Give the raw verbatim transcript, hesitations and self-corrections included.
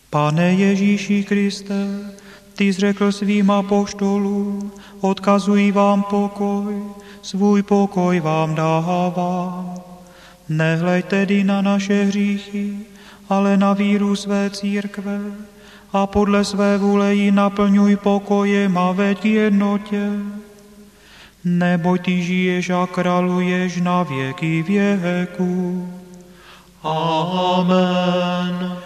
Pane Ježíši Kriste, ty jsi řekl svým apoštolům, odkazuji vám pokoj, svůj pokoj vám dávám. Nehleď tedy na naše hříchy, ale na víru své církve a podle své vůle ji naplňuj pokojem a veď k jednotě. Neboť ty žiješ a králuješ na věky věků. Amen.